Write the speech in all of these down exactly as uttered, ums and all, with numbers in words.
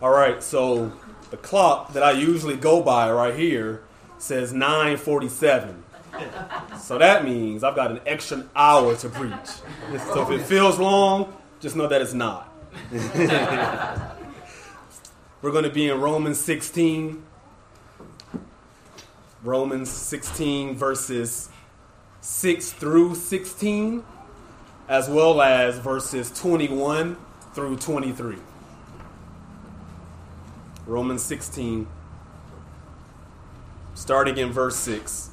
All right, so the clock that I usually go by right here says nine forty-seven. So that means I've got an extra hour to preach. So if it feels long, just know that it's not. We're going to be in Romans sixteen. Romans sixteen, verses six through sixteen, as well as verses twenty-one through twenty-three. Romans sixteen, starting in verse six.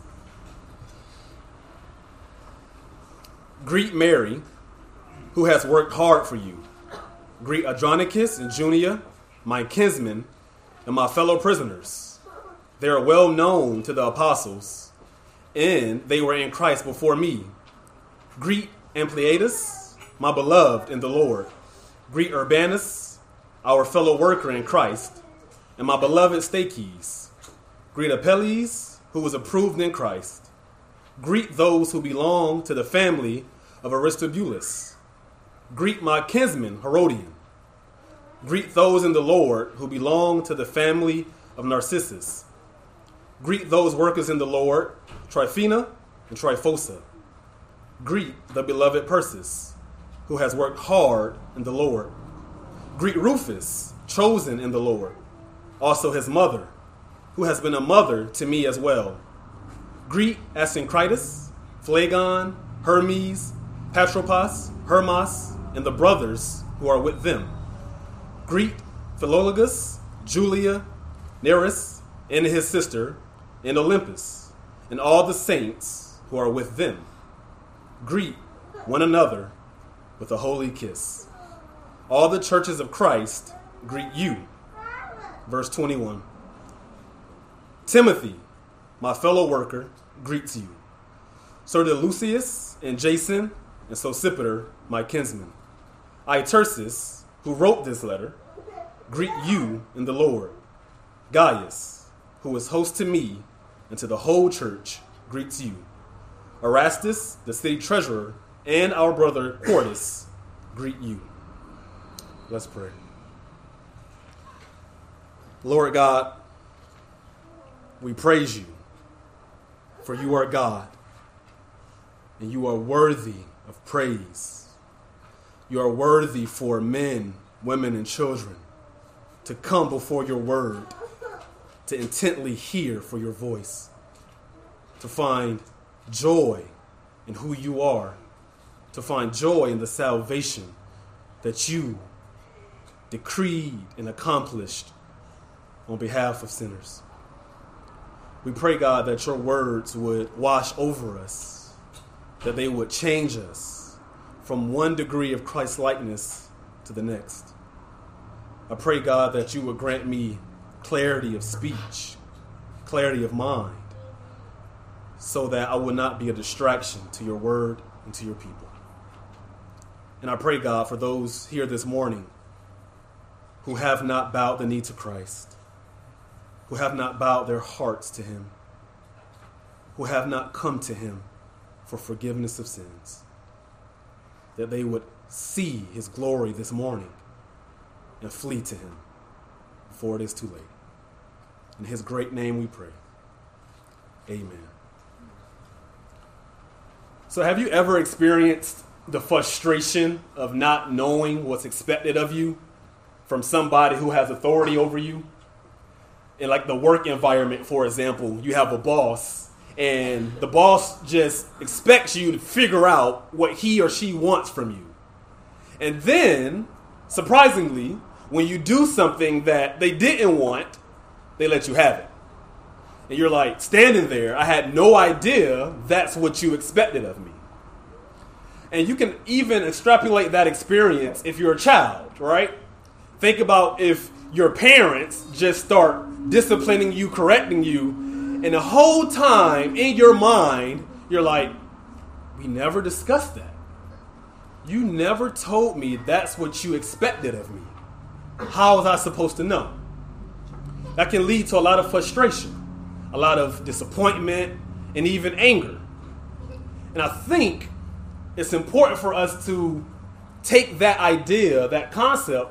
Greet Mary, who has worked hard for you. Greet Andronicus and Junia, my kinsmen, and my fellow prisoners. They are well known to the apostles, and they were in Christ before me. Greet Ampliatus, my beloved in the Lord. Greet Urbanus, our fellow worker in Christ, and my beloved Stachys. Greet Apelles, who was approved in Christ. Greet those who belong to the family of Aristobulus. Greet my kinsman Herodian. Greet those in the Lord who belong to the family of Narcissus. Greet those workers in the Lord, Tryphena and Tryphosa. Greet the beloved Persis, who has worked hard in the Lord. Greet Rufus, chosen in the Lord, also his mother, who has been a mother to me as well. Greet Asyncritus, Phlegon, Hermes, Patrobas, Hermas, and the brothers who are with them. Greet Philologus, Julia, Nereus, and his sister, and Olympus, and all the saints who are with them. Greet one another with a holy kiss. All the churches of Christ greet you. Verse twenty-one. Timothy, my fellow worker, greets you. Sir Lucius and Jason and Sosipater, my kinsmen. Itersus, who wrote this letter, greet you in the Lord. Gaius, who is host to me and to the whole church, greets you. Erastus, the city treasurer, and our brother Quartus greet you. Let's pray. Lord God, we praise you, for you are God, and you are worthy of praise. You are worthy for men, women, and children to come before your word, to intently hear for your voice, to find joy in who you are, to find joy in the salvation that you decreed and accomplished on behalf of sinners. We pray, God, that your words would wash over us, that they would change us from one degree of Christ-likeness to the next. I pray, God, that you would grant me clarity of speech, clarity of mind, so that I would not be a distraction to your word and to your people. And I pray, God, for those here this morning who have not bowed the knee to Christ, who have not bowed their hearts to him, who have not come to him for forgiveness of sins, that they would see his glory this morning and flee to him before it is too late. In his great name we pray. Amen. So have you ever experienced the frustration of not knowing what's expected of you from somebody who has authority over you? In like the work environment, for example, you have a boss, and the boss just expects you to figure out what he or she wants from you. And then, surprisingly, when you do something that they didn't want, they let you have it. And you're like standing there, I had no idea that's what you expected of me. And you can even extrapolate that experience if you're a child, right? Think about if your parents just start disciplining you, correcting you, and the whole time in your mind, you're like, we never discussed that. You never told me that's what you expected of me. How was I supposed to know? That can lead to a lot of frustration, a lot of disappointment, and even anger. And I think it's important for us to take that idea, that concept,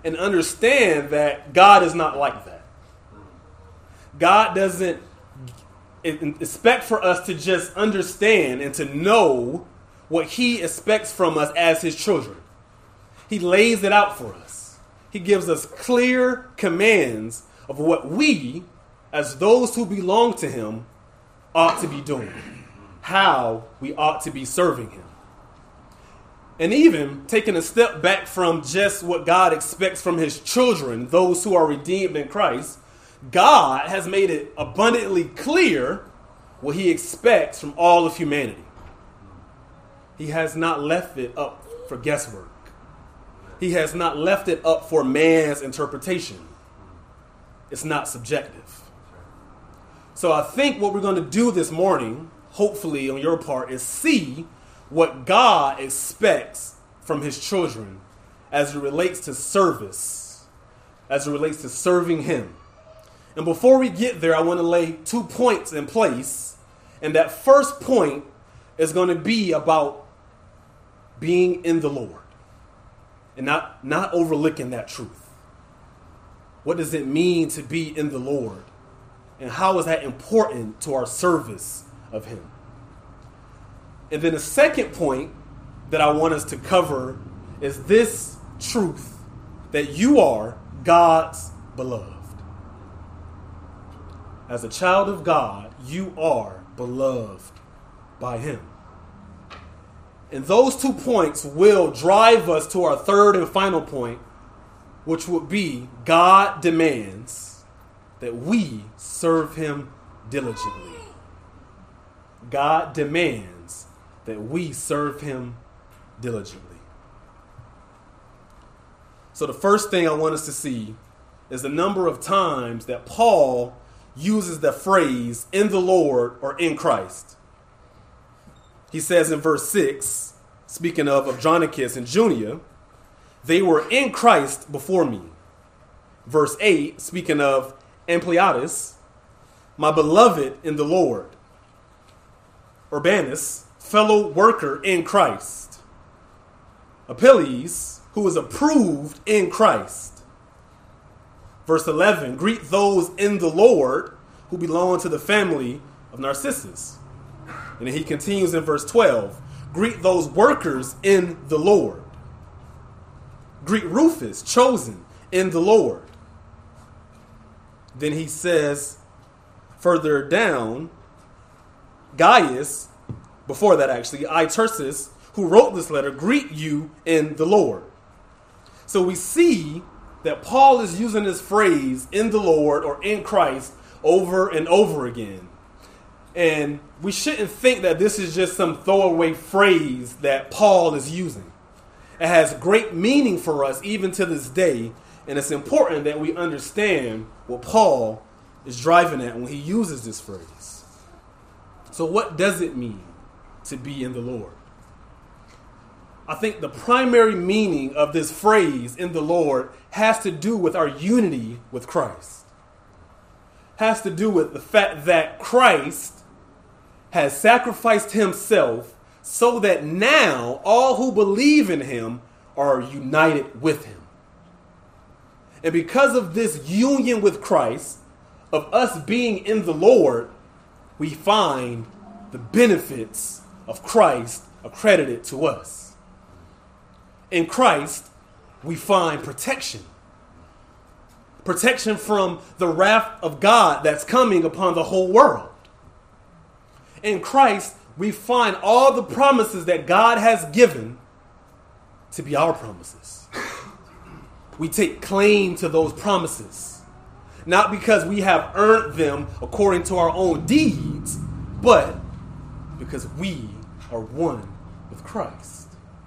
and understand that God is not like that. God doesn't expect for us to just understand and to know what he expects from us as his children. He lays it out for us. He gives us clear commands of what we, as those who belong to him, ought to be doing, how we ought to be serving him. And even taking a step back from just what God expects from his children, those who are redeemed in Christ, God has made it abundantly clear what he expects from all of humanity. He has not left it up for guesswork. He has not left it up for man's interpretation. It's not subjective. So I think what we're going to do this morning, hopefully on your part, is see what God expects from his children as it relates to service, as it relates to serving him. And before we get there, I want to lay two points in place. And that first point is going to be about being in the Lord and not, not overlooking that truth. What does it mean to be in the Lord? And how is that important to our service of him? And then the second point that I want us to cover is this truth, that you are God's beloved. As a child of God, you are beloved by him. And those two points will drive us to our third and final point, which would be God demands that we serve him diligently. God demands that we serve him diligently. So the first thing I want us to see is the number of times that Paul uses the phrase in the Lord or in Christ. He says in verse six, speaking of Andronicus and Junia, they were in Christ before me. Verse eight, speaking of Ampliatus, my beloved in the Lord. Urbanus, fellow worker in Christ. Apelles, who is approved in Christ. Verse eleven, greet those in the Lord who belong to the family of Narcissus. And then he continues in verse twelve, greet those workers in the Lord. Greet Rufus, chosen in the Lord. Then he says further down, Gaius, before that actually, I, Tersus, who wrote this letter, greet you in the Lord. So we see that Paul is using this phrase in the Lord or in Christ over and over again. And we shouldn't think that this is just some throwaway phrase that Paul is using. It has great meaning for us even to this day. And it's important that we understand what Paul is driving at when he uses this phrase. So what does it mean to be in the Lord? I think the primary meaning of this phrase in the Lord has to do with our unity with Christ. Has to do with the fact that Christ has sacrificed himself so that now all who believe in him are united with him. And because of this union with Christ, of us being in the Lord, we find the benefits of Christ accredited to us. In Christ, we find protection. Protection from the wrath of God that's coming upon the whole world. In Christ, we find all the promises that God has given to be our promises. We take claim to those promises, not because we have earned them according to our own deeds, but because we are one with Christ.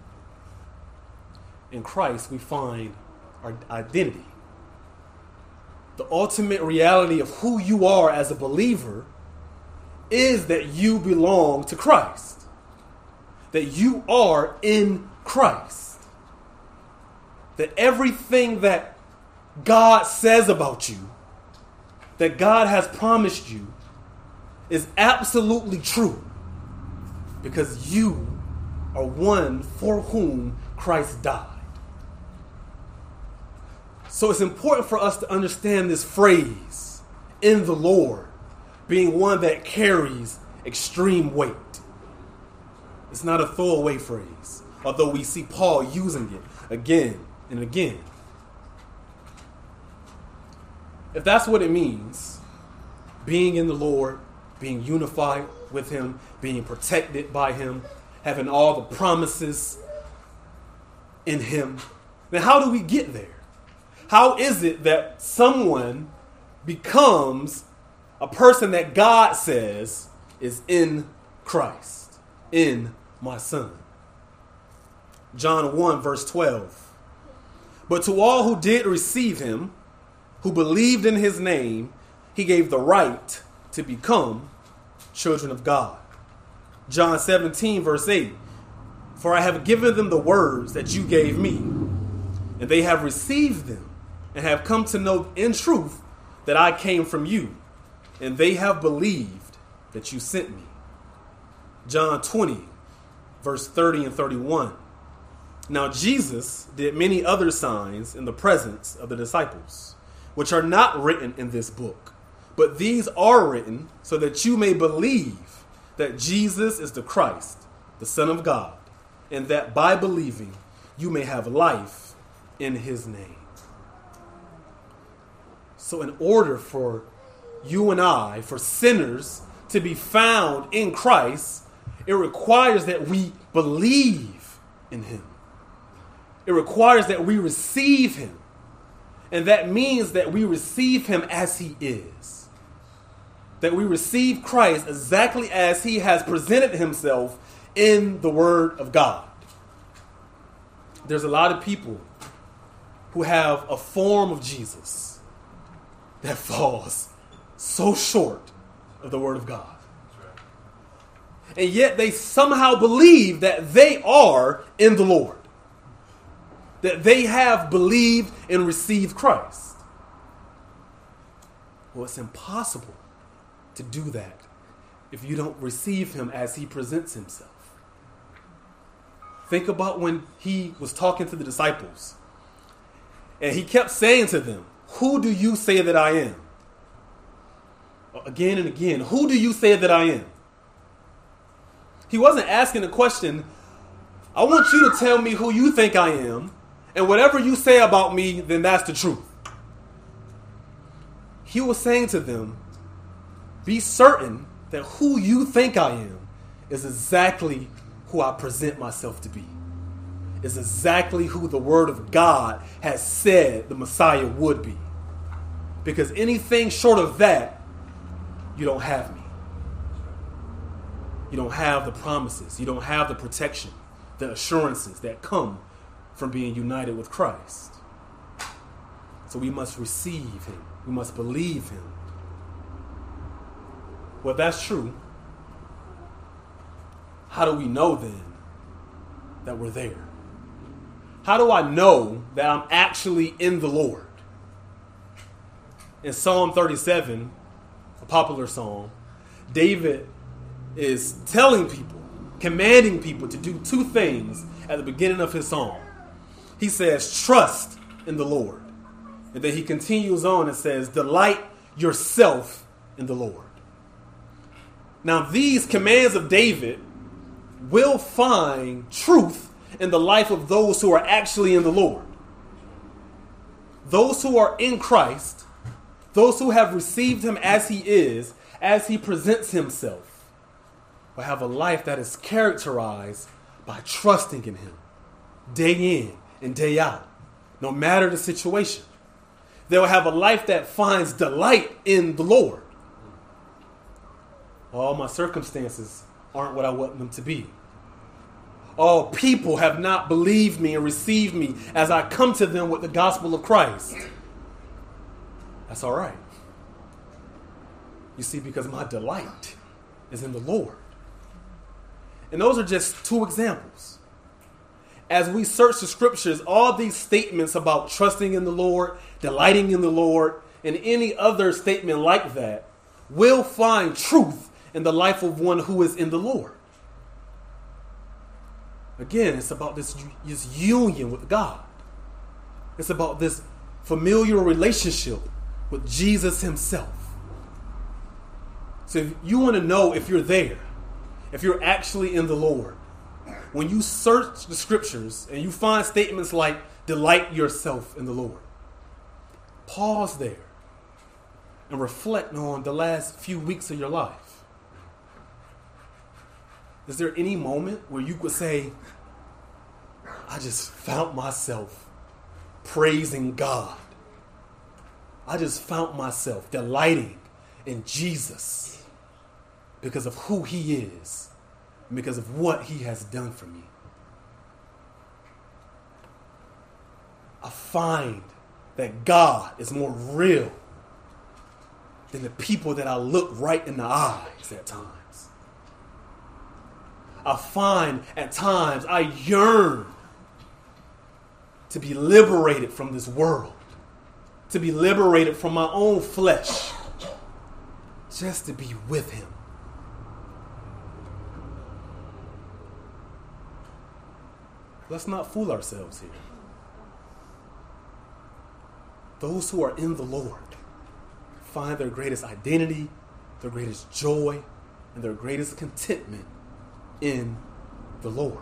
In Christ, we find our identity. The ultimate reality of who you are as a believer is that you belong to Christ, that you are in Christ, that everything that God says about you, that God has promised you, is absolutely true because you are one for whom Christ died. So it's important for us to understand this phrase, in the Lord, being one that carries extreme weight. It's not a throwaway phrase, although we see Paul using it again and again. If that's what it means, being in the Lord, being unified with him, being protected by him, having all the promises in him, then how do we get there? How is it that someone becomes a person that God says is in Christ, in my Son? John one, verse twelve. But to all who did receive him, who believed in his name, he gave the right to become children of God. John seventeen, verse eight. For I have given them the words that you gave me, and they have received them, and have come to know in truth that I came from you, and they have believed that you sent me. John twenty, verse thirty and thirty-one. Now Jesus did many other signs in the presence of the disciples, which are not written in this book, but these are written so that you may believe that Jesus is the Christ, the Son of God, and that by believing you may have life in his name. So in order for you and I, for sinners, to be found in Christ, it requires that we believe in him. It requires that we receive him. And that means that we receive him as he is. That we receive Christ exactly as he has presented himself in the Word of God. There's a lot of people who have a form of Jesus that falls so short of the Word of God. And yet they somehow believe that they are in the Lord. That they have believed and received Christ. Well, it's impossible to do that if you don't receive him as he presents himself. Think about when he was talking to the disciples, and he kept saying to them, who do you say that I am? Again and again, who do you say that I am? He wasn't asking the question, I want you to tell me who you think I am, and whatever you say about me, then that's the truth. He was saying to them, be certain that who you think I am is exactly who I present myself to be. Is exactly who the Word of God has said the Messiah would be. Because anything short of that, you don't have me. You don't have the promises. You don't have the protection, the assurances that come from being united with Christ. So we must receive him. We must believe him. Well, that's true. How do we know then that we're there? How do I know that I'm actually in the Lord? In Psalm thirty-seven, a popular psalm, David is telling people, commanding people to do two things at the beginning of his psalm. He says, trust in the Lord. And then he continues on and says, delight yourself in the Lord. Now, these commands of David will find truth in the life of those who are actually in the Lord. Those who are in Christ, those who have received him as he is, as he presents himself, will have a life that is characterized by trusting in him day in and day out, no matter the situation. They will have a life that finds delight in the Lord. All my circumstances aren't what I want them to be. All people have not believed me and received me as I come to them with the gospel of Christ. That's all right. You see, because my delight is in the Lord. And those are just two examples. As we search the scriptures, all these statements about trusting in the Lord, delighting in the Lord, and any other statement like that will find truth in the life of one who is in the Lord. Again, it's about this, this union with God. It's about this familial relationship with Jesus himself. So if you want to know if you're there, if you're actually in the Lord, when you search the scriptures and you find statements like, delight yourself in the Lord, pause there and reflect on the last few weeks of your life. Is there any moment where you could say, I just found myself praising God. I just found myself delighting in Jesus because of who he is, and because of what he has done for me. I find that God is more real than the people that I look right in the eyes at times. I find at times I yearn to be liberated from this world, to be liberated from my own flesh, just to be with him. Let's not fool ourselves here. Those who are in the Lord find their greatest identity, their greatest joy, and their greatest contentment in the Lord.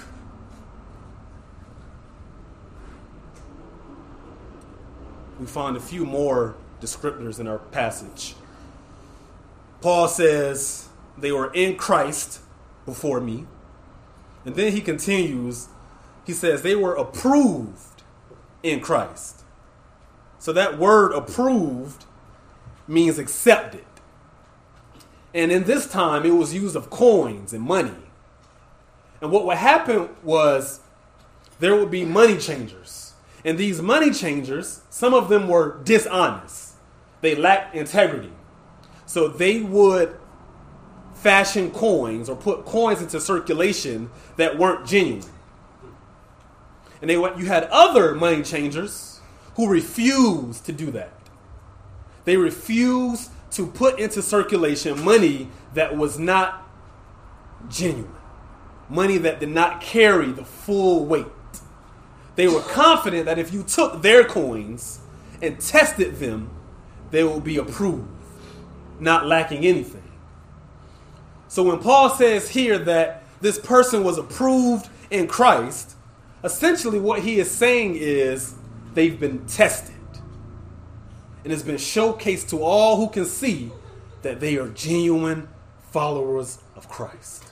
We find a few more descriptors in our passage. Paul says they were in Christ before me. And then he continues, he says they were approved in Christ. So that word approved means accepted. And in this time, it was used of coins and money. And what would happen was there would be money changers. And these money changers, some of them were dishonest. They lacked integrity. So they would fashion coins or put coins into circulation that weren't genuine. And they you had other money changers who refused to do that. They refused to put into circulation money that was not genuine, money that did not carry the full weight. They were confident that if you took their coins and tested them, they would be approved, not lacking anything. So when Paul says here that this person was approved in Christ, essentially what he is saying is they've been tested. And it's been showcased to all who can see that they are genuine followers of Christ.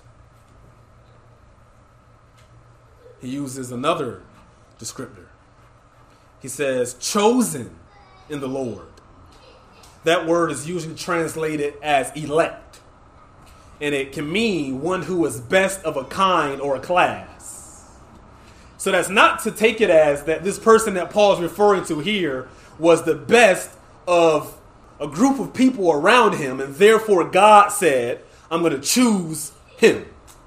He uses another descriptor. He says, chosen in the Lord. That word is usually translated as elect. And it can mean one who is best of a kind or a class. So that's not to take it as that this person that Paul's referring to here was the best of a group of people around him, and therefore God said, I'm going to choose him.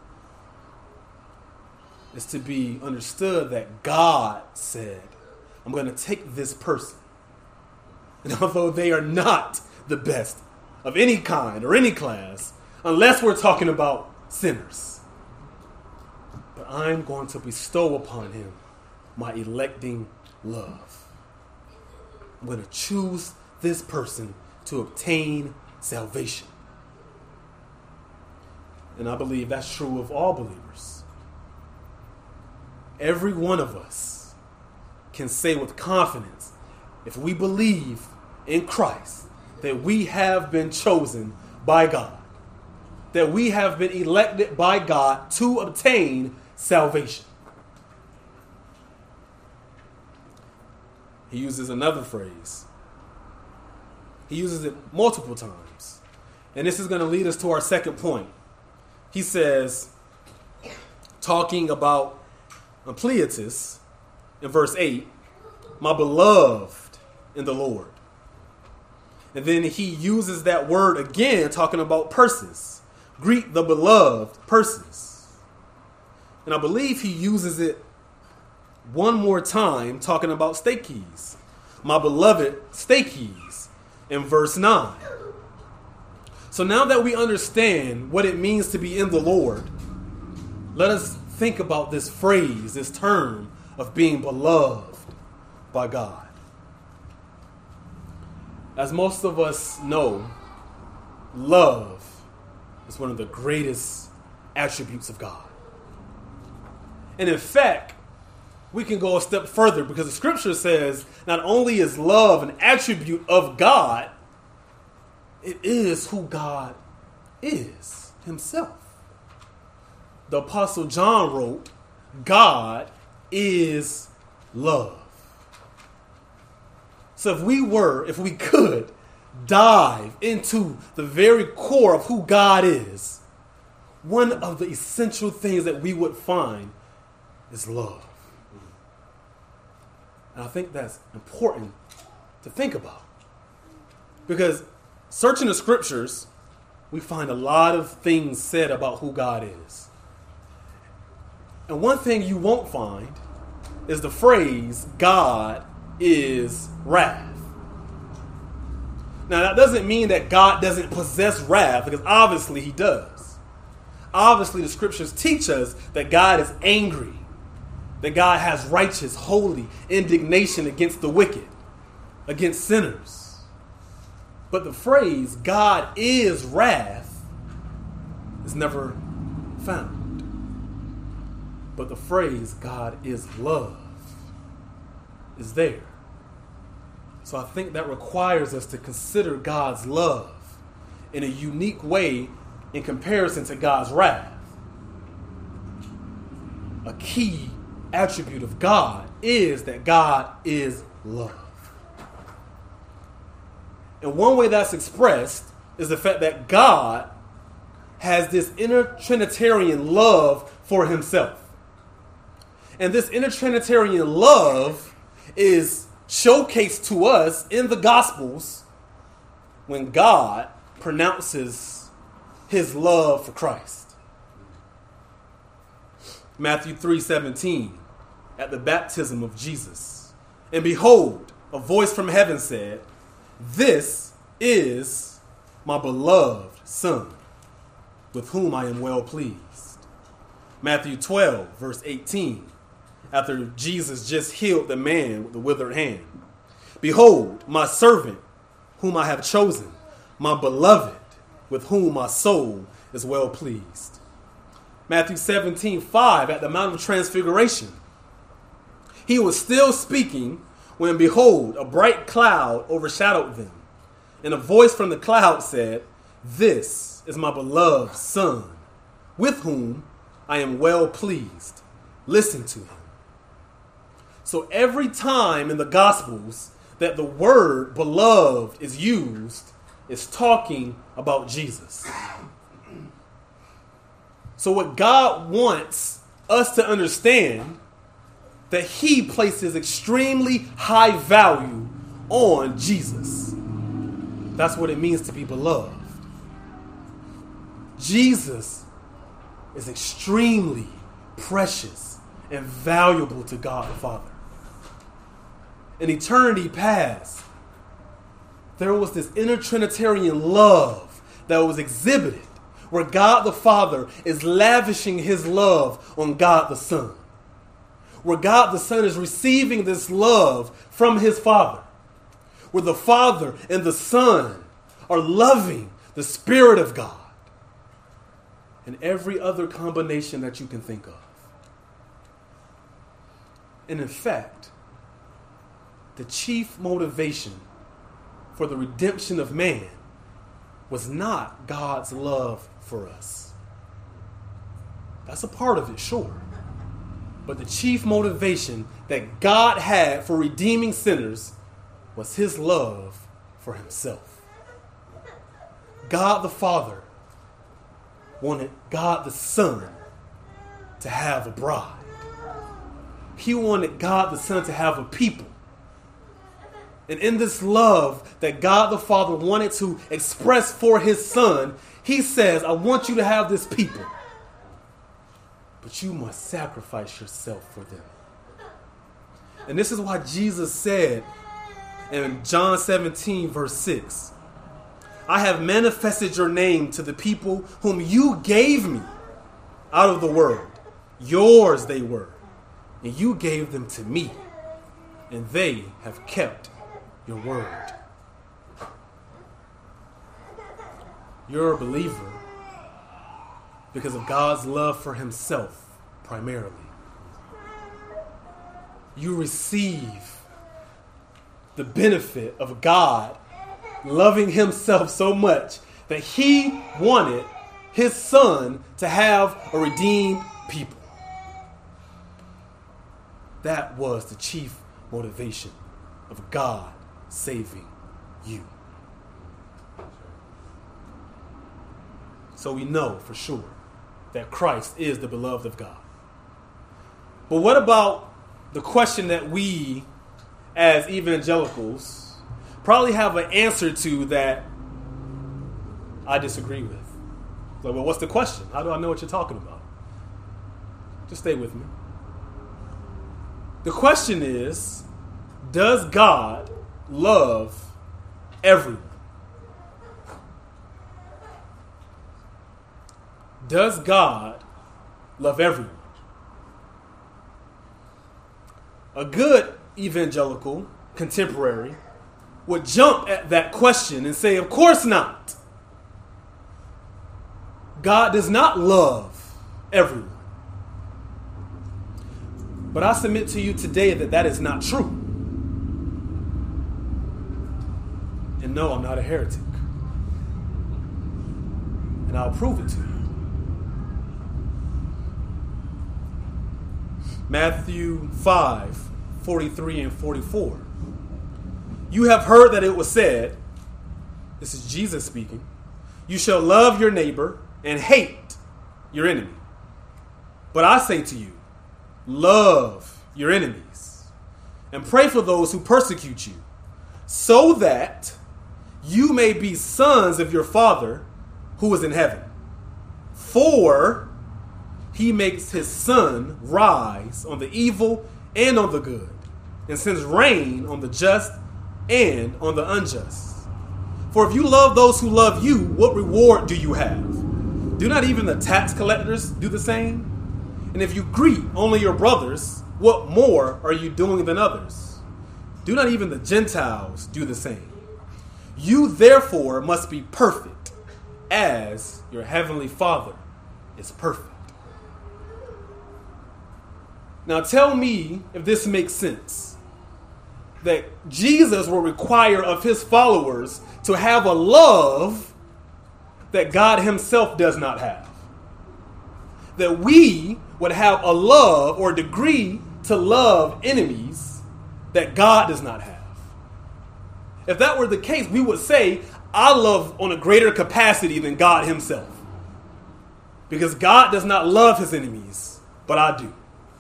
It's to be understood that God said, I'm going to take this person. And although they are not the best of any kind or any class, unless we're talking about sinners, but I'm going to bestow upon him my electing love. I'm going to choose this person to obtain salvation. And I believe that's true of all believers. Every one of us can say with confidence, if we believe in Christ, that we have been chosen by God, that we have been elected by God to obtain salvation. He uses another phrase. He uses it multiple times. And this is going to lead us to our second point. He says, talking about Ampliatus in verse eight, my beloved in the Lord. And then he uses that word again, talking about Persis. Greet the beloved Persis. And I believe he uses it one more time, talking about Stachys. My beloved Stachys in verse nine. So now that we understand what it means to be in the Lord, let us think about this phrase, this term of being beloved by God. As most of us know, love is one of the greatest attributes of God. And in fact, we can go a step further because the scripture says not only is love an attribute of God, it is who God is himself. The Apostle John wrote, God is love. So if we were, if we could, dive into the very core of who God is, one of the essential things that we would find is love. And I think that's important to think about. Because searching the scriptures, we find a lot of things said about who God is. And one thing you won't find is the phrase, God is wrath. Now, that doesn't mean that God doesn't possess wrath, because obviously he does. Obviously, the scriptures teach us that God is angry, that God has righteous, holy indignation against the wicked, against sinners. But the phrase, God is wrath, is never found. But the phrase, God is love, is there. So I think that requires us to consider God's love in a unique way in comparison to God's wrath. A key attribute of God is that God is love. And one way that's expressed is the fact that God has this inner Trinitarian love for himself. And this inner Trinitarian love is showcased to us in the Gospels when God pronounces his love for Christ. Matthew three seventeen, at the baptism of Jesus. And behold, a voice from heaven said, "This is my beloved Son, with whom I am well pleased." Matthew twelve, verse eighteen, after Jesus just healed the man with the withered hand. "Behold, my servant, whom I have chosen, my beloved, with whom my soul is well pleased." Matthew seventeen, five, at the Mount of Transfiguration. He was still speaking when, behold, a bright cloud overshadowed them. And a voice from the cloud said, "This is my beloved Son, with whom I am well pleased. Listen to him." So every time in the Gospels that the word beloved is used, it's talking about Jesus. So what God wants us to understand, that he places extremely high value on Jesus. That's what it means to be beloved. Jesus is extremely precious and valuable to God the Father. In eternity past, there was this inner Trinitarian love that was exhibited, where God the Father is lavishing his love on God the Son. Where God the Son is receiving this love from his Father. Where the Father and the Son are loving the Spirit of God. And every other combination that you can think of. And in fact, the chief motivation for the redemption of man was not God's love for us. That's a part of it, sure. But the chief motivation that God had for redeeming sinners was his love for himself. God the Father wanted God the Son to have a bride. He wanted God the Son to have a people. And in this love that God the Father wanted to express for his Son, he says, "I want you to have this people. But you must sacrifice yourself for them." And this is why Jesus said in John seventeen, verse six, "I have manifested your name to the people whom you gave me out of the world. Yours they were, and you gave them to me, and they have kept your word." You're a believer because of God's love for himself primarily. You receive the benefit of God loving himself so much that he wanted his son to have a redeemed people. That was the chief motivation of God saving you. So we know for sure that Christ is the beloved of God. But what about the question that we as evangelicals probably have an answer to that I disagree with? Like, well, what's the question? How do I know what you're talking about? Just stay with me. The question is, does God love everyone? Does God love everyone? A good evangelical contemporary would jump at that question and say, of course not. God does not love everyone. But I submit to you today that that is not true. And no, I'm not a heretic. And I'll prove it to you. Matthew five, forty-three and forty-four. You have heard that it was said, this is Jesus speaking, you shall love your neighbor and hate your enemy. But I say to you, love your enemies and pray for those who persecute you, so that you may be sons of your Father who is in heaven. For he makes his sun rise on the evil and on the good, and sends rain on the just and on the unjust. For if you love those who love you, what reward do you have? Do not even the tax collectors do the same? And if you greet only your brothers, what more are you doing than others? Do not even the Gentiles do the same? You therefore must be perfect, as your heavenly Father is perfect. Now tell me if this makes sense. That Jesus will require of his followers to have a love that God himself does not have. That we would have a love or degree to love enemies that God does not have. If that were the case, we would say, I love on a greater capacity than God himself. Because God does not love his enemies, but I do.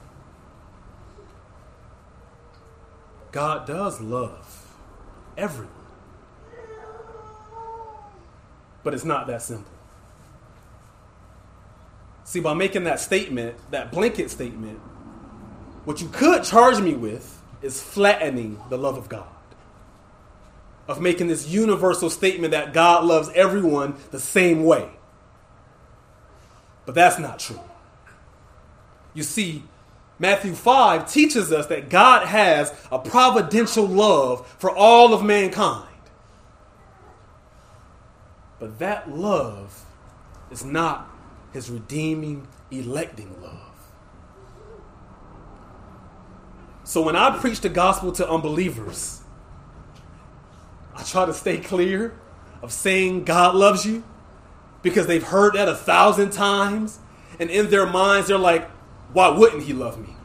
God does love everyone. But it's not that simple. See, by making that statement, that blanket statement, what you could charge me with is flattening the love of God. Of making this universal statement that God loves everyone the same way. But that's not true. You see, Matthew five teaches us that God has a providential love for all of mankind. But that love is not his redeeming, electing love. So when I preach the gospel to unbelievers, I try to stay clear of saying God loves you because they've heard that a thousand times. And in their minds, they're like, why wouldn't he love me?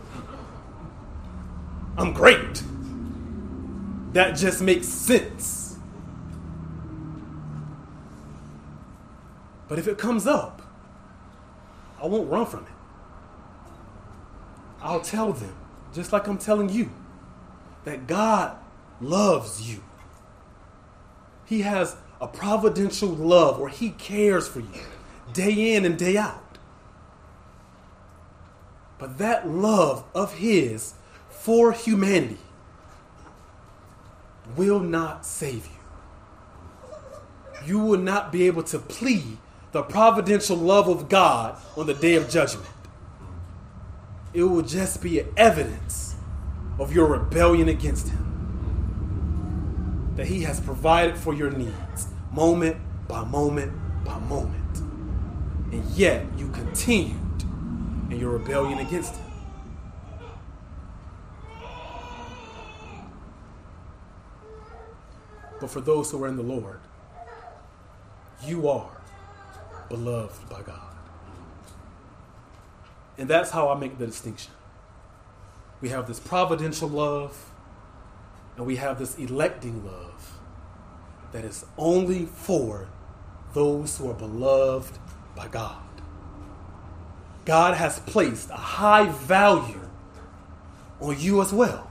I'm great. That just makes sense. But if it comes up, I won't run from it. I'll tell them, just like I'm telling you, that God loves you. He has a providential love where he cares for you day in and day out. But that love of his for humanity will not save you. You will not be able to plead the providential love of God on the day of judgment. It will just be evidence of your rebellion against him. That he has provided for your needs moment by moment by moment. And yet you continued in your rebellion against him. But for those who are in the Lord, you are beloved by God. And that's how I make the distinction. We have this providential love, and we have this electing love that is only for those who are beloved by God. God has placed a high value on you as well.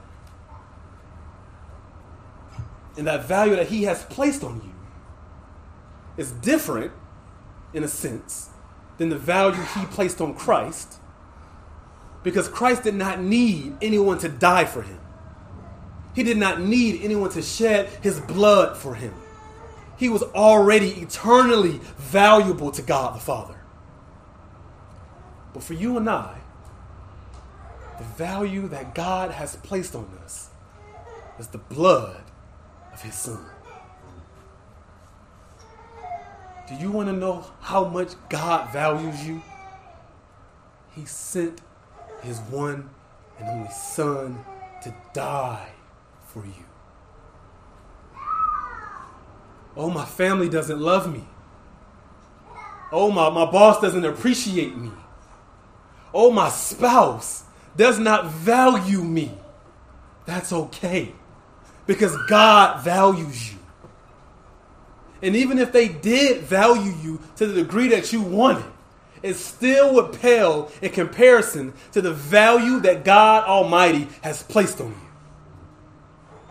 And that value that he has placed on you is different, in a sense, than the value he placed on Christ, because Christ did not need anyone to die for him. He did not need anyone to shed his blood for him. He was already eternally valuable to God the Father. But for you and I, the value that God has placed on us is the blood of his Son. Do you want to know how much God values you? He sent his one and only Son to die for you. Oh, my family doesn't love me. Oh, my, my boss doesn't appreciate me. Oh, my spouse does not value me. That's okay, because God values you. And even if they did value you to the degree that you wanted, it still would pale in comparison to the value that God Almighty has placed on you.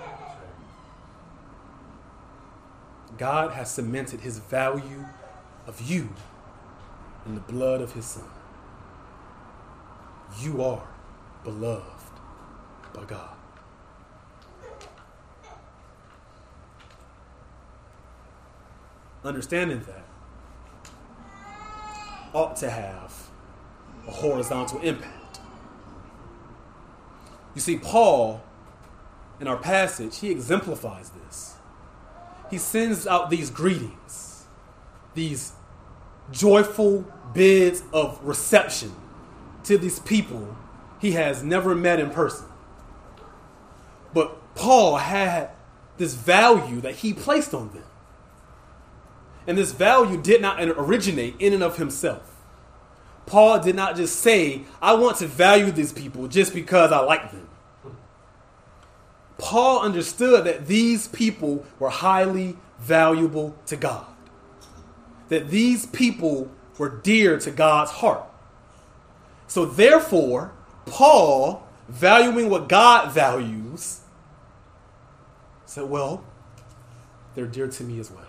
God has cemented his value of you in the blood of his Son. You are beloved by God. Understanding that ought to have a horizontal impact. You see, Paul, in our passage, he exemplifies this. He sends out these greetings, these joyful bids of reception to these people he has never met in person. But Paul had this value that he placed on them. And this value did not originate in and of himself. Paul did not just say, I want to value these people just because I like them. Paul understood that these people were highly valuable to God. That these people were dear to God's heart. So therefore, Paul, valuing what God values, said, well, they're dear to me as well.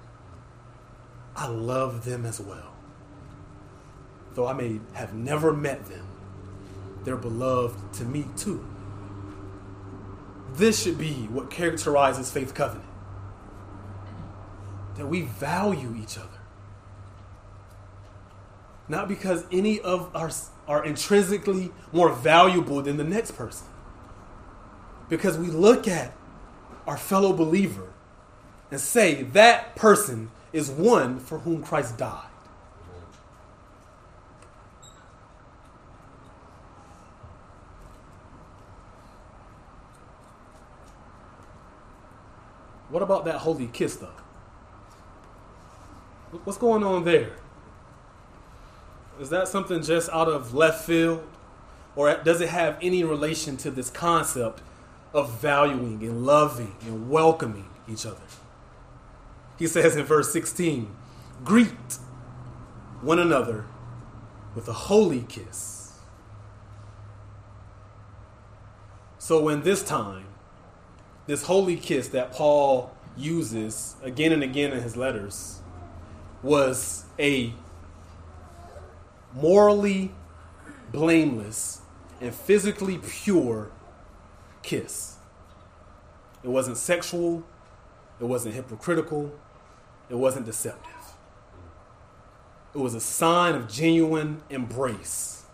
I love them as well. Though I may have never met them, they're beloved to me too. This should be what characterizes Faith Covenant. That we value each other. Not because any of us are intrinsically more valuable than the next person. Because we look at our fellow believer and say that person is one for whom Christ died. What about that holy kiss, though? What's going on there? Is that something just out of left field? Or does it have any relation to this concept of valuing and loving and welcoming each other? He says in verse sixteen, greet one another with a holy kiss. So in this time, this holy kiss that Paul uses again and again in his letters was a morally blameless and physically pure kiss. It wasn't sexual. It wasn't hypocritical. It wasn't deceptive. It was a sign of genuine embrace.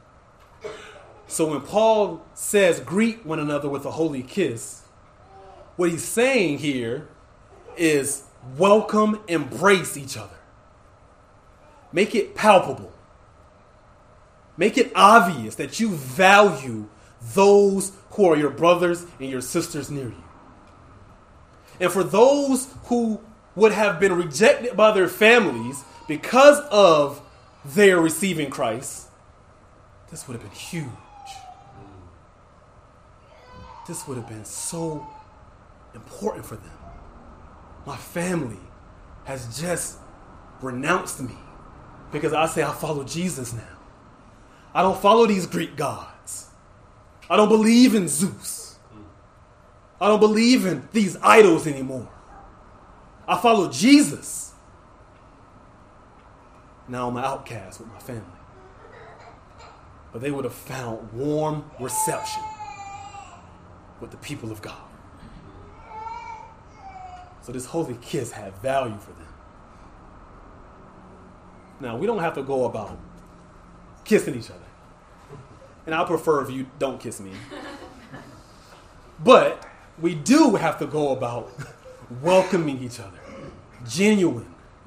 So when Paul says, greet one another with a holy kiss, what he's saying here is welcome, embrace each other. Make it palpable. Make it obvious that you value those who are your brothers and your sisters near you. And for those who would have been rejected by their families because of their receiving Christ, this would have been huge. This would have been so important for them. My family has just renounced me because I say I follow Jesus now. I don't follow these Greek gods. I don't believe in Zeus. I don't believe in these idols anymore. I follow Jesus. Now I'm an outcast with my family. But they would have found warm reception with the people of God. So this holy kiss had value for them. Now, we don't have to go about kissing each other. And I prefer if you don't kiss me. But we do have to go about welcoming each other genuinely.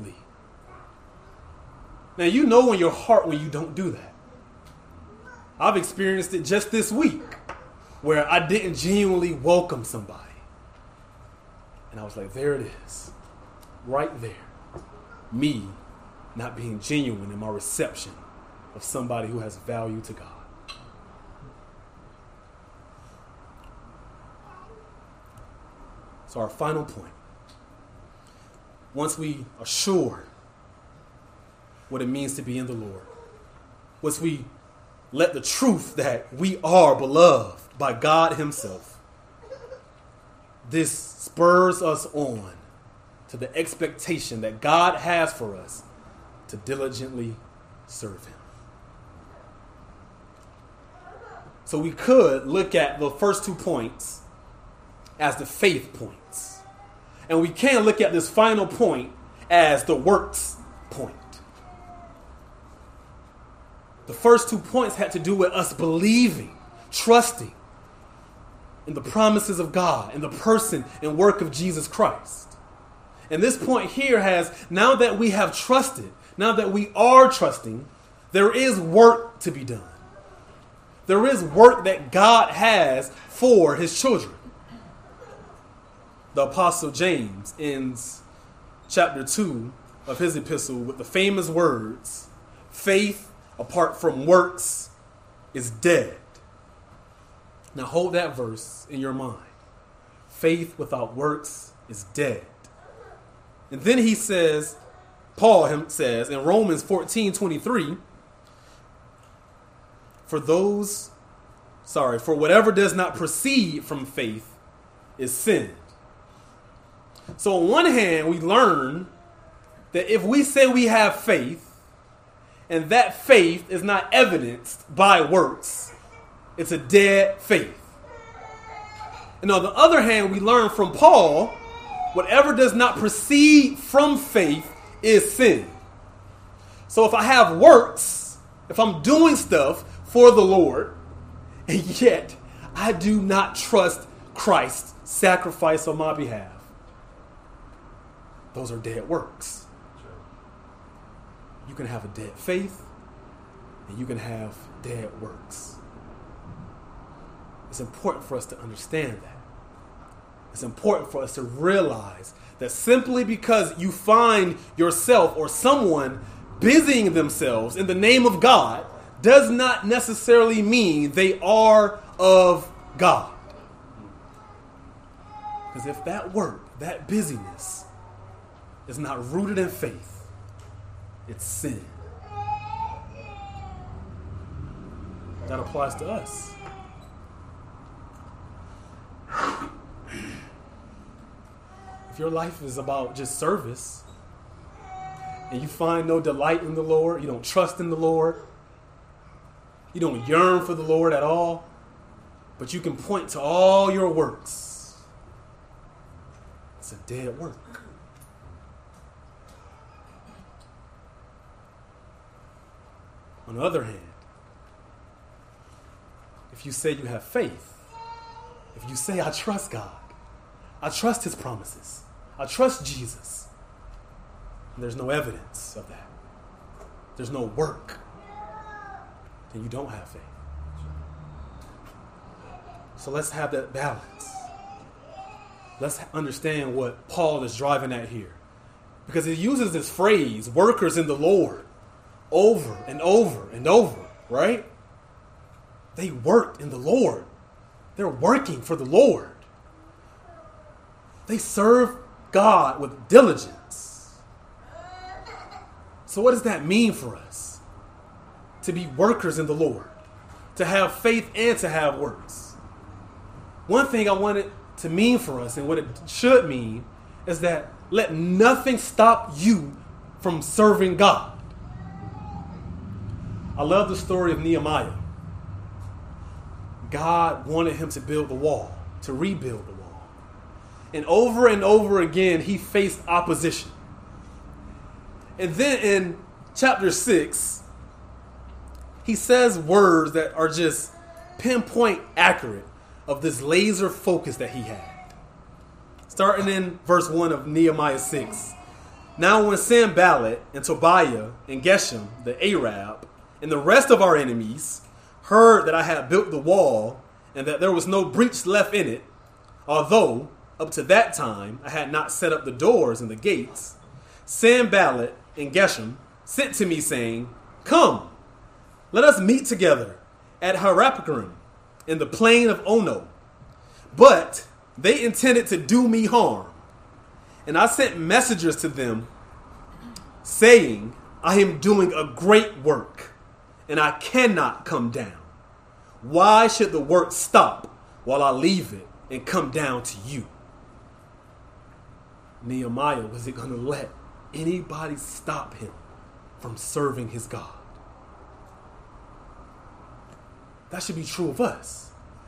Now, you know in your heart when you don't do that. I've experienced it just this week where I didn't genuinely welcome somebody. And I was like, there it is. Right there. Me not being genuine in my reception of somebody who has value to God. So our final point. Once we are sure what it means to be in the Lord, once we let the truth that we are beloved by God himself, this spurs us on to the expectation that God has for us to diligently serve him. So we could look at the first two points as the faith points. And we can look at this final point as the works point. The first two points had to do with us believing, trusting in the promises of God, in the person and work of Jesus Christ. And this point here has, now that we have trusted, now that we are trusting, there is work to be done. There is work that God has for his children. The Apostle James ends chapter two of his epistle with the famous words, faith apart from works is dead. Now hold that verse in your mind. Faith without works is dead. And then he says, Paul him says in Romans fourteen twenty-three, for those, sorry, for whatever does not proceed from faith is sin. So on one hand, we learn that if we say we have faith, and that faith is not evidenced by works, it's a dead faith. And on the other hand, we learn from Paul, whatever does not proceed from faith is sin. So if I have works, if I'm doing stuff for the Lord, and yet I do not trust Christ's sacrifice on my behalf, those are dead works. You can have a dead faith, and you can have dead works. It's important for us to understand that. It's important for us to realize that simply because you find yourself or someone busying themselves in the name of God does not necessarily mean they are of God. Because if that work, that busyness, is not rooted in faith, it's sin. That applies to us. If your life is about just service and you find no delight in the Lord, you don't trust in the Lord, you don't yearn for the Lord at all, but you can point to all your works, it's a dead work. On the other hand, if you say you have faith, if you say I trust God, I trust his promises, I trust Jesus. And there's no evidence of that. There's no work. Then you don't have faith. So let's have that balance. Let's understand what Paul is driving at here. Because he uses this phrase, workers in the Lord, over and over and over, right? They worked in the Lord. They're working for the Lord. They serve God with diligence. So what does that mean for us? To be workers in the Lord. To have faith and to have works. One thing I want it to mean for us and what it should mean is that let nothing stop you from serving God. I love the story of Nehemiah. God wanted him to build the wall, to rebuild the wall. And over and over again, he faced opposition. And then in chapter six, he says words that are just pinpoint accurate of this laser focus that he had. Starting in verse one of Nehemiah six. Now when Sanballat and Tobiah and Geshem, the Arab, and the rest of our enemies heard that I had built the wall and that there was no breach left in it, although up to that time I had not set up the doors and the gates, Sanballat and Geshem sent to me saying, "Come, let us meet together at Haraphaim in the plain of Ono." But they intended to do me harm. And I sent messengers to them saying, "I am doing a great work, and I cannot come down. Why should the work stop while I leave it and come down to you?" Nehemiah wasn't going to let anybody stop him from serving his God. That should be true of us.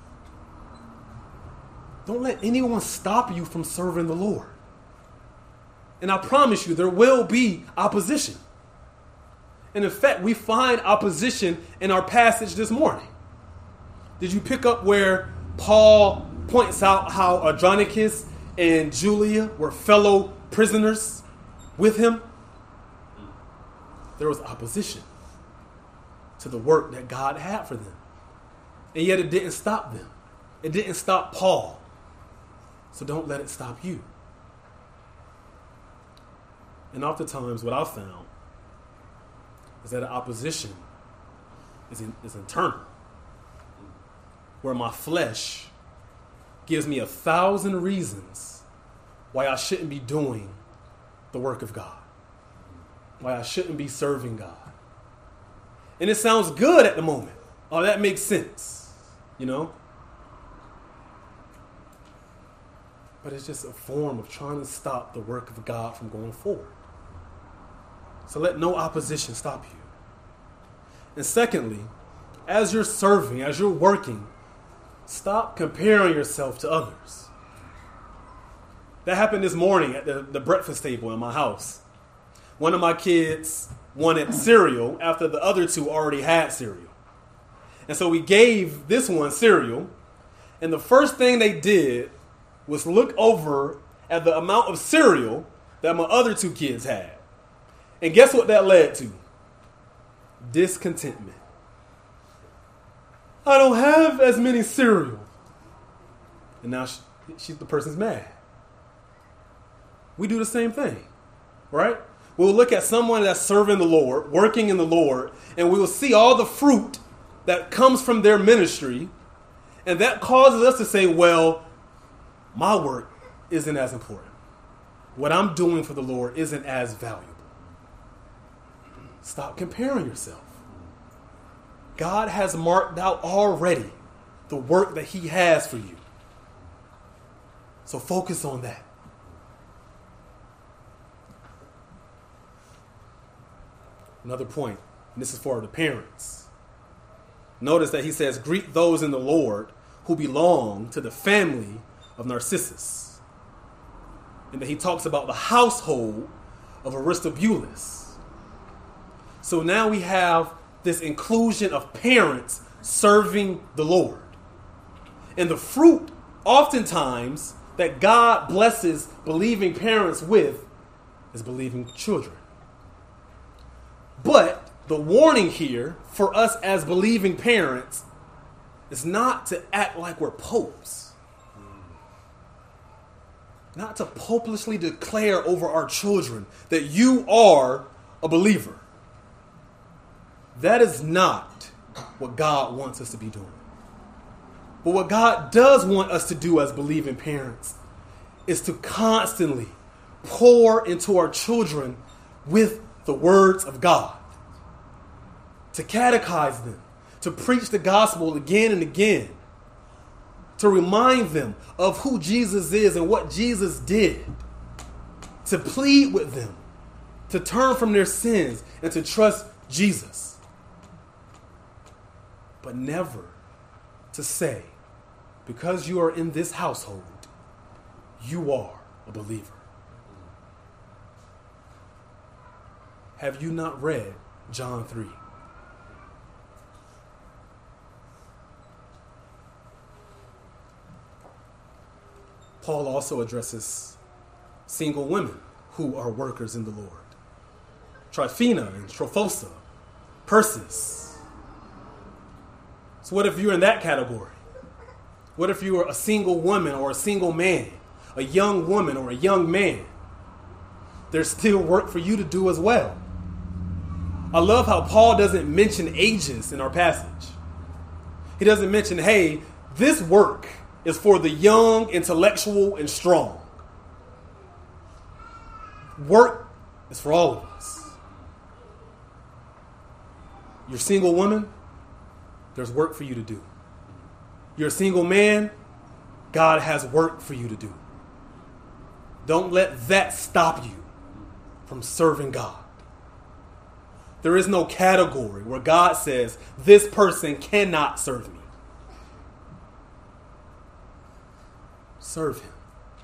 Don't let anyone stop you from serving the Lord. And I promise you, there will be opposition. And in fact, we find opposition in our passage this morning. Did you pick up where Paul points out how Andronicus and Julia were fellow prisoners with him? There was opposition to the work that God had for them. And yet it didn't stop them. It didn't stop Paul. So don't let it stop you. And oftentimes what I've found is that opposition is, in, is internal. Where my flesh gives me a thousand reasons why I shouldn't be doing the work of God. Why I shouldn't be serving God. And it sounds good at the moment. Oh, that makes sense. You know? But it's just a form of trying to stop the work of God from going forward. So let no opposition stop you. And secondly, as you're serving, as you're working, stop comparing yourself to others. That happened this morning at the, the breakfast table in my house. One of my kids wanted cereal after the other two already had cereal. And so we gave this one cereal. And the first thing they did was look over at the amount of cereal that my other two kids had. And guess what that led to? Discontentment. I don't have as many cereal. And now she, she, the person's mad. We do the same thing, right? We'll look at someone that's serving the Lord, working in the Lord, and we will see all the fruit that comes from their ministry. And that causes us to say, well, my work isn't as important. What I'm doing for the Lord isn't as valuable. Stop comparing yourself. God has marked out already the work that he has for you. So focus on that. Another point, and this is for the parents. Notice that he says, greet those in the Lord who belong to the family of Narcissus. And that he talks about the household of Aristobulus. So now we have this inclusion of parents serving the Lord. And the fruit oftentimes that God blesses believing parents with is believing children. But the warning here for us as believing parents is not to act like we're popes. Not to popelessly declare over our children that you are a believer. That is not what God wants us to be doing. But what God does want us to do as believing parents is to constantly pour into our children with the words of God. To catechize them. To preach the gospel again and again. To remind them of who Jesus is and what Jesus did. To plead with them. To turn from their sins and to trust Jesus. But never to say, because you are in this household, you are a believer. Have you not read John three? Paul also addresses single women who are workers in the Lord. Tryphena and Trophosa, Persis. So what if you're in that category? What if you are a single woman or a single man, a young woman or a young man? There's still work for you to do as well. I love how Paul doesn't mention ages in our passage. He doesn't mention, hey, this work is for the young, intellectual, and strong. Work is for all of us. You're a single woman, there's work for you to do. You're a single man, God has work for you to do. Don't let that stop you from serving God. There is no category where God says, this person cannot serve me. Serve him.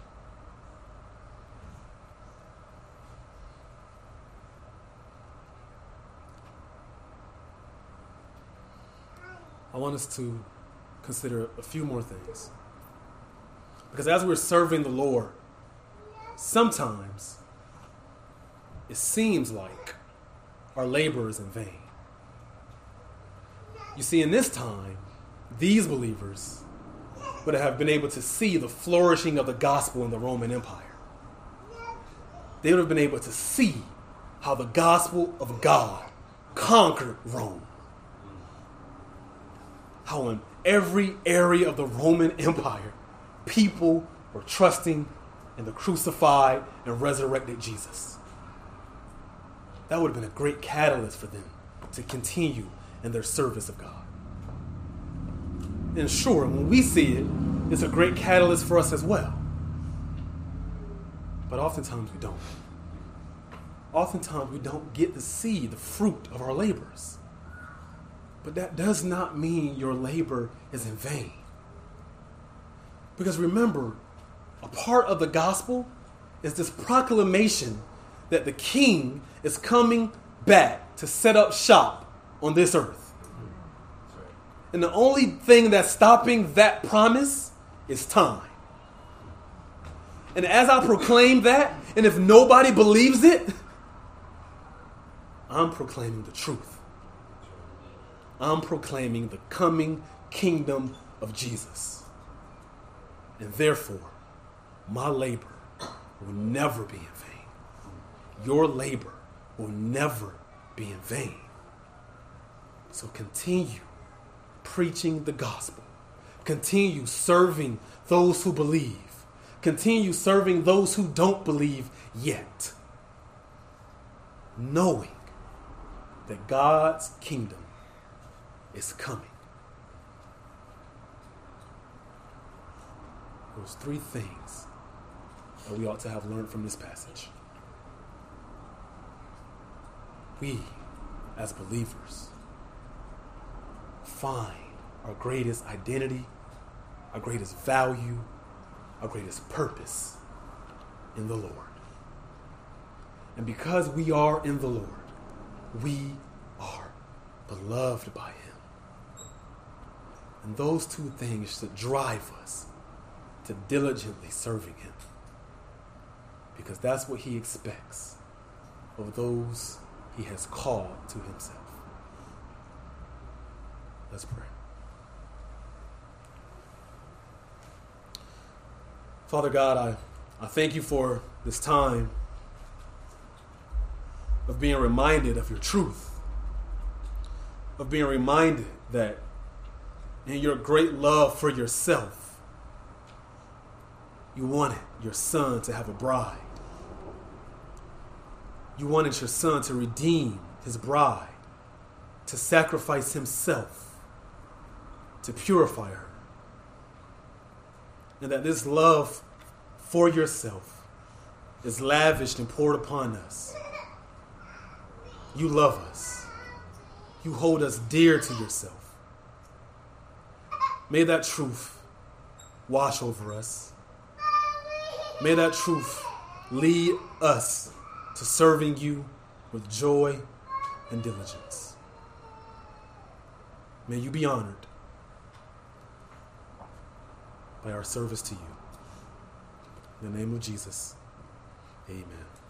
I want us to consider a few more things. Because as we're serving the Lord, sometimes it seems like our labor is in vain. You see, in this time, these believers would have been able to see the flourishing of the gospel in the Roman Empire. They would have been able to see how the gospel of God conquered Rome. How in every area of the Roman Empire, people were trusting in the crucified and resurrected Jesus. That would have been a great catalyst for them to continue in their service of God. And sure, when we see it, it's a great catalyst for us as well. But oftentimes we don't. Oftentimes we don't get to see the fruit of our labors. But that does not mean your labor is in vain. Because remember, a part of the gospel is this proclamation that the king is coming back to set up shop on this earth. And the only thing that's stopping that promise is time. And as I proclaim that, and if nobody believes it, I'm proclaiming the truth. I'm proclaiming the coming kingdom of Jesus. And therefore, my labor will never be in vain. Your labor will never be in vain. So continue preaching the gospel. Continue serving those who believe. Continue serving those who don't believe yet. Knowing that God's kingdom is coming. There's three things that we ought to have learned from this passage. We, as believers, find our greatest identity, our greatest value, our greatest purpose in the Lord. And because we are in the Lord, we are beloved by Him. And those two things should drive us to diligently serving him. Because that's what he expects of those he has called to himself. Let's pray. Father God, I, I thank you for this time of being reminded of your truth, of being reminded that in your great love for yourself, you wanted your son to have a bride. You wanted your son to redeem his bride, to sacrifice himself, to purify her. And that this love for yourself is lavished and poured upon us. You love us. You hold us dear to yourself. May that truth wash over us. May that truth lead us to serving you with joy and diligence. May you be honored by our service to you. In the name of Jesus, amen.